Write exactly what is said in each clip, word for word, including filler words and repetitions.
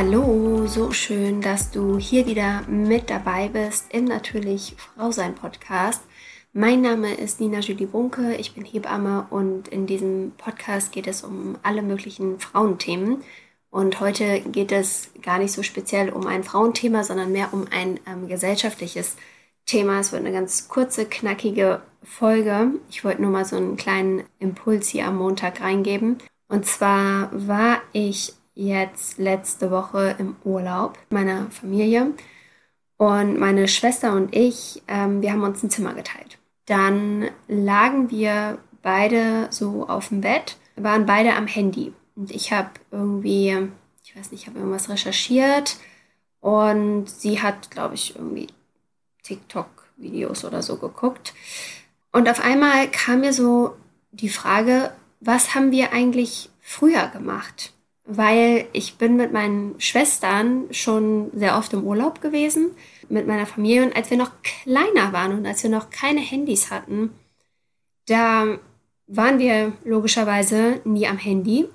Hallo, so schön, dass du hier wieder mit dabei bist im Natürlich Frau sein Podcast. Mein Name ist Nina Julie Bunke, ich bin Hebamme und in diesem Podcast geht es um alle möglichen Frauenthemen. Und heute geht es gar nicht so speziell um ein Frauenthema, sondern mehr um ein ähm, gesellschaftliches Thema. Es wird eine ganz kurze, knackige Folge. Ich wollte nur mal so einen kleinen Impuls hier am Montag reingeben. Und zwar war ich jetzt letzte Woche im Urlaub mit meiner Familie und meine Schwester und ich, ähm, wir haben uns ein Zimmer geteilt. Dann lagen wir beide so auf dem Bett, waren beide am Handy und ich habe irgendwie, ich weiß nicht, ich habe irgendwas recherchiert und sie hat, glaube ich, irgendwie TikTok-Videos oder so geguckt. Und auf einmal kam mir so die Frage, was haben wir eigentlich früher gemacht? Weil ich bin mit meinen Schwestern schon sehr oft im Urlaub gewesen, mit meiner Familie. Und als wir noch kleiner waren und als wir noch keine Handys hatten, da waren wir logischerweise nie am Handy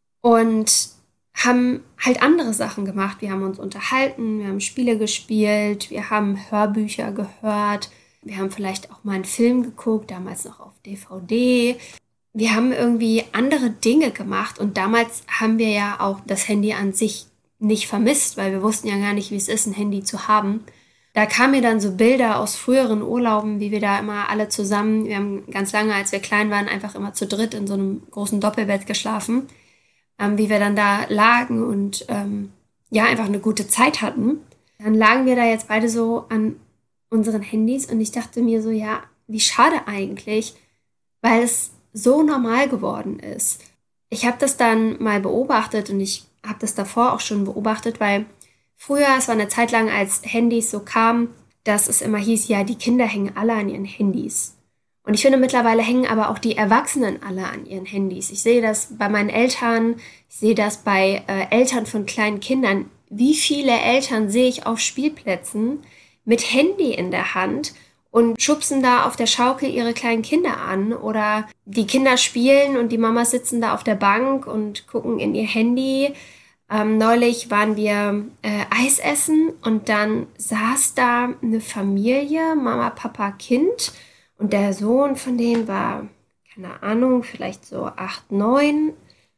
und haben halt andere Sachen gemacht. Wir haben uns unterhalten, wir haben Spiele gespielt, wir haben Hörbücher gehört, wir haben vielleicht auch mal einen Film geguckt, damals noch auf D V D. Wir haben irgendwie andere Dinge gemacht und damals haben wir ja auch das Handy an sich nicht vermisst, weil wir wussten ja gar nicht, wie es ist, ein Handy zu haben. Da kamen mir dann so Bilder aus früheren Urlauben, wie wir da immer alle zusammen, wir haben ganz lange, als wir klein waren, einfach immer zu dritt in so einem großen Doppelbett geschlafen, ähm, wie wir dann da lagen und ähm, ja, einfach eine gute Zeit hatten. Dann lagen wir da jetzt beide so an unseren Handys und ich dachte mir so, ja, wie schade eigentlich, weil es so normal geworden ist. Ich habe das dann mal beobachtet und ich habe das davor auch schon beobachtet, weil früher, es war eine Zeit lang, als Handys so kamen, dass es immer hieß, ja, die Kinder hängen alle an ihren Handys. Und ich finde, mittlerweile hängen aber auch die Erwachsenen alle an ihren Handys. Ich sehe das bei meinen Eltern, ich sehe das bei äh, Eltern von kleinen Kindern. Wie viele Eltern sehe ich auf Spielplätzen mit Handy in der Hand und schubsen da auf der Schaukel ihre kleinen Kinder an oder die Kinder spielen und die Mamas sitzen da auf der Bank und gucken in ihr Handy. Ähm, neulich waren wir äh, Eis essen und dann saß da eine Familie, Mama, Papa, Kind und der Sohn von denen war, keine Ahnung, vielleicht so acht, neun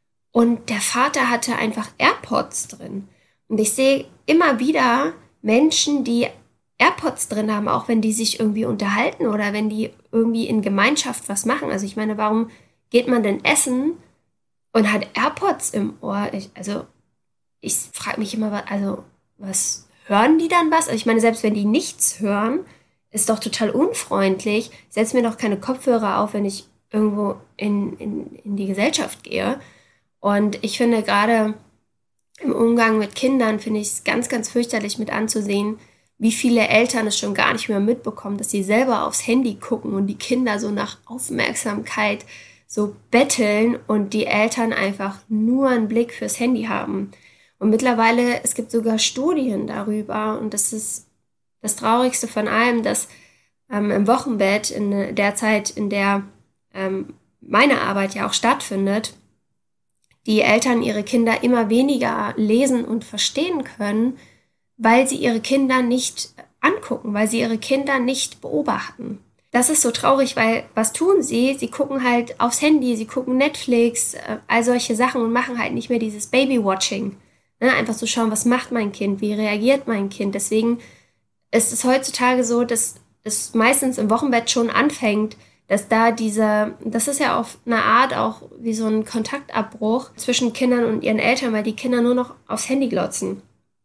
und der Vater hatte einfach AirPods drin. Und ich sehe immer wieder Menschen, die AirPods drin haben, auch wenn die sich irgendwie unterhalten oder wenn die irgendwie in Gemeinschaft was machen. Also ich meine, warum geht man denn essen und hat AirPods im Ohr? Ich, also ich frage mich immer, also was hören die dann was? Also ich meine, selbst wenn die nichts hören, ist doch total unfreundlich. Ich setze mir doch keine Kopfhörer auf, wenn ich irgendwo in, in, in die Gesellschaft gehe. Und ich finde gerade im Umgang mit Kindern, finde ich es ganz, ganz fürchterlich mit anzusehen, wie viele Eltern es schon gar nicht mehr mitbekommen, dass sie selber aufs Handy gucken und die Kinder so nach Aufmerksamkeit so betteln und die Eltern einfach nur einen Blick fürs Handy haben. Und mittlerweile, es gibt sogar Studien darüber und das ist das Traurigste von allem, dass ähm, im Wochenbett, in der Zeit, in der ähm, meine Arbeit ja auch stattfindet, die Eltern ihre Kinder immer weniger lesen und verstehen können, weil sie ihre Kinder nicht angucken, weil sie ihre Kinder nicht beobachten. Das ist so traurig, weil was tun sie? Sie gucken halt aufs Handy, sie gucken Netflix, äh, all solche Sachen und machen halt nicht mehr dieses Baby-Watching. Ne? Einfach so schauen, was macht mein Kind, wie reagiert mein Kind. Deswegen ist es heutzutage so, dass es meistens im Wochenbett schon anfängt, dass da diese, das ist ja auf eine Art auch wie so ein Kontaktabbruch zwischen Kindern und ihren Eltern, weil die Kinder nur noch aufs Handy glotzen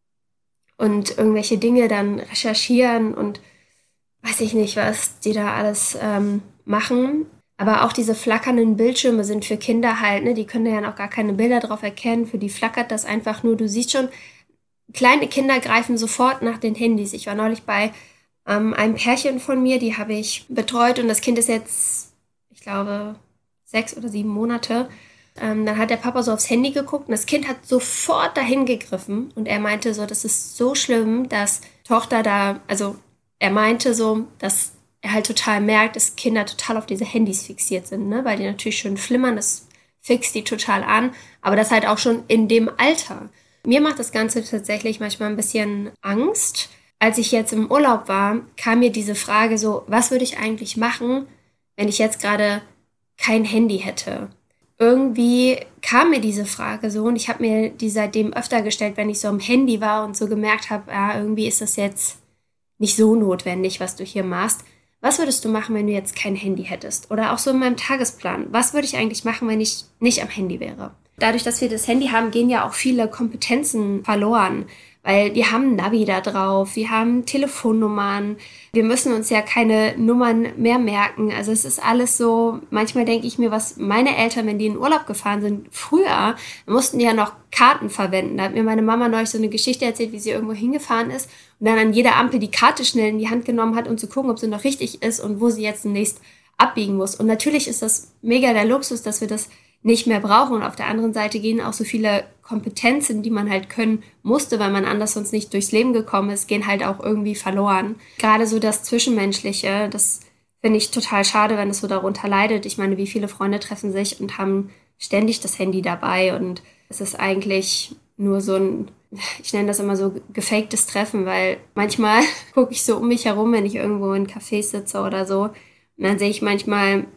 und irgendwelche Dinge dann recherchieren und weiß ich nicht, was die da alles ähm, machen. Aber auch diese flackernden Bildschirme sind für Kinder halt, ne, die können ja noch gar keine Bilder drauf erkennen, für die flackert das einfach nur. Du siehst schon, kleine Kinder greifen sofort nach den Handys. Ich war neulich bei ähm, einem Pärchen von mir, die habe ich betreut und das Kind ist jetzt, ich glaube, sechs oder sieben Monate. Ähm, dann hat der Papa so aufs Handy geguckt und das Kind hat sofort dahin gegriffen und er meinte so, das ist so schlimm, dass Tochter da, also er meinte so, dass er halt total merkt, dass Kinder total auf diese Handys fixiert sind, ne? Weil die natürlich schön flimmern, das fixt die total an, aber das halt auch schon in dem Alter. Mir macht das Ganze tatsächlich manchmal ein bisschen Angst. Als ich jetzt im Urlaub war, kam mir diese Frage so, was würde ich eigentlich machen, wenn ich jetzt gerade kein Handy hätte? Irgendwie kam mir diese Frage so und ich habe mir die seitdem öfter gestellt, wenn ich so am Handy war und so gemerkt habe, ja, irgendwie ist das jetzt nicht so notwendig, was du hier machst. Was würdest du machen, wenn du jetzt kein Handy hättest? Oder auch so in meinem Tagesplan. Was würde ich eigentlich machen, wenn ich nicht am Handy wäre? Dadurch, dass wir das Handy haben, gehen ja auch viele Kompetenzen verloren. Weil wir haben Navi da drauf, wir haben Telefonnummern, wir müssen uns ja keine Nummern mehr merken. Also es ist alles so, manchmal denke ich mir, was meine Eltern, wenn die in Urlaub gefahren sind, früher, mussten die ja noch Karten verwenden. Da hat mir meine Mama neulich so eine Geschichte erzählt, wie sie irgendwo hingefahren ist und dann an jeder Ampel die Karte schnell in die Hand genommen hat, um zu gucken, ob sie noch richtig ist und wo sie jetzt demnächst abbiegen muss. Und natürlich ist das mega der Luxus, dass wir das nicht mehr brauchen. Und auf der anderen Seite gehen auch so viele Kompetenzen, die man halt können musste, weil man anders sonst nicht durchs Leben gekommen ist, gehen halt auch irgendwie verloren. Gerade so das Zwischenmenschliche, das finde ich total schade, wenn es so darunter leidet. Ich meine, wie viele Freunde treffen sich und haben ständig das Handy dabei und es ist eigentlich nur so ein, ich nenne das immer so gefaktes Treffen, weil manchmal gucke ich so um mich herum, wenn ich irgendwo in Cafés sitze oder so und dann sehe ich manchmal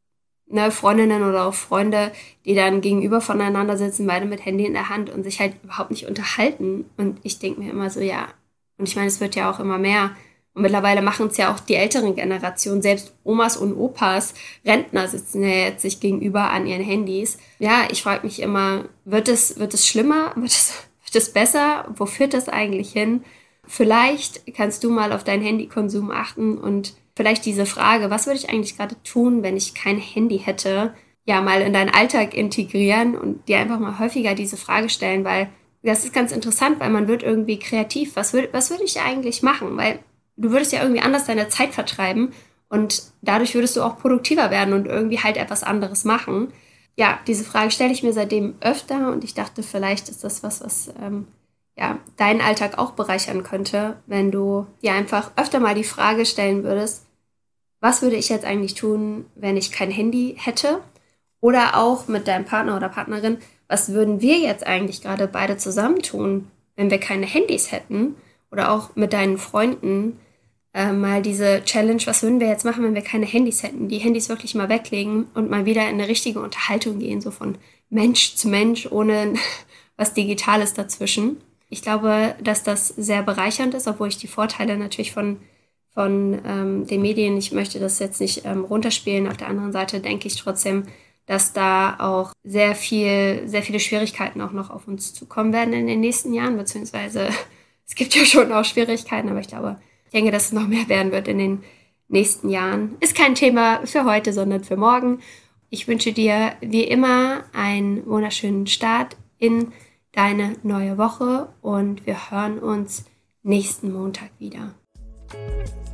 ne, Freundinnen oder auch Freunde, die dann gegenüber voneinander sitzen, beide mit Handy in der Hand und sich halt überhaupt nicht unterhalten. Und ich denke mir immer so, ja, und ich meine, es wird ja auch immer mehr. Und mittlerweile machen es ja auch die älteren Generationen, selbst Omas und Opas, Rentner sitzen ja jetzt sich gegenüber an ihren Handys. Ja, ich frage mich immer, wird es, wird es schlimmer? Wird es, wird es besser? Wo führt das eigentlich hin? Vielleicht kannst du mal auf deinen Handykonsum achten und vielleicht diese Frage, was würde ich eigentlich gerade tun, wenn ich kein Handy hätte, ja, mal in deinen Alltag integrieren und dir einfach mal häufiger diese Frage stellen, weil das ist ganz interessant, weil man wird irgendwie kreativ. Was würde, was würde ich eigentlich machen? Weil du würdest ja irgendwie anders deine Zeit vertreiben und dadurch würdest du auch produktiver werden und irgendwie halt etwas anderes machen. Ja, diese Frage stelle ich mir seitdem öfter und ich dachte, vielleicht ist das was, was ähm, ja, deinen Alltag auch bereichern könnte, wenn du dir einfach öfter mal die Frage stellen würdest, was würde ich jetzt eigentlich tun, wenn ich kein Handy hätte? Oder auch mit deinem Partner oder Partnerin, was würden wir jetzt eigentlich gerade beide zusammen tun, wenn wir keine Handys hätten? Oder auch mit deinen Freunden äh, mal diese Challenge, was würden wir jetzt machen, wenn wir keine Handys hätten? Die Handys wirklich mal weglegen und mal wieder in eine richtige Unterhaltung gehen, so von Mensch zu Mensch, ohne was Digitales dazwischen. Ich glaube, dass das sehr bereichernd ist, obwohl ich die Vorteile natürlich von, von ähm, den Medien, ich möchte das jetzt nicht ähm, runterspielen. Auf der anderen Seite denke ich trotzdem, dass da auch sehr viel, sehr viele Schwierigkeiten auch noch auf uns zukommen werden in den nächsten Jahren, beziehungsweise es gibt ja schon auch Schwierigkeiten, aber ich glaube, ich denke, dass es noch mehr werden wird in den nächsten Jahren. Ist kein Thema für heute, sondern für morgen. Ich wünsche dir wie immer einen wunderschönen Start in deine neue Woche und wir hören uns nächsten Montag wieder.